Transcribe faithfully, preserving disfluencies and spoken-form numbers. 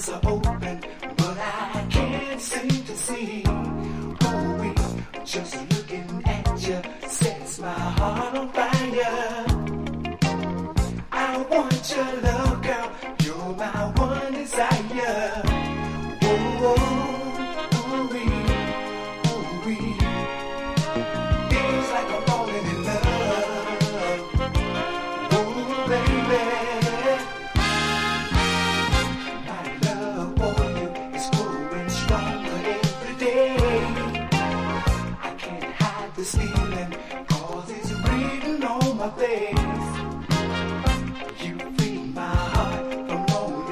eyes are open, but I can't seem to see. Oh, we just looking at you sets my heart on fire. I want your love, girl. You're my one desire. Oh, oh, ooh, wee, ooh, wee. Feels like I'm falling in love. Oh, baby. My love for you is growing stronger every day. I can't hide this feeling, cause it's written on my face.